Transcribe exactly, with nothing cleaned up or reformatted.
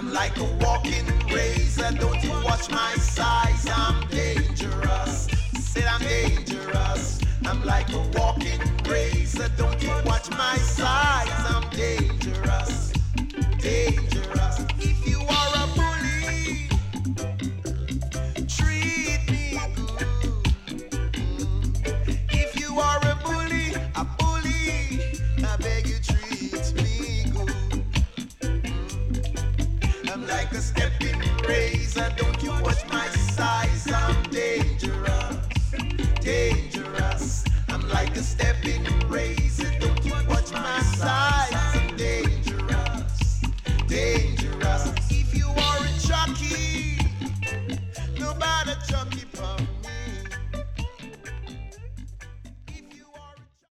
I'm like a walking razor. Don't you watch my size? I'm dangerous. Said I'm dangerous. I'm like a walking razor. Don't you watch my size? I'm dangerous. Dangerous. If you are a bully, treat me good. If you are a bully, a bully, I beg you treat me good. I'm like a stepping razor. Don't you watch my size? I'm dangerous. Dangerous. I'm like a stepping razor. Don't you watch my size? I'm dangerous. Dangerous. If you are a jockey, nobody jockey for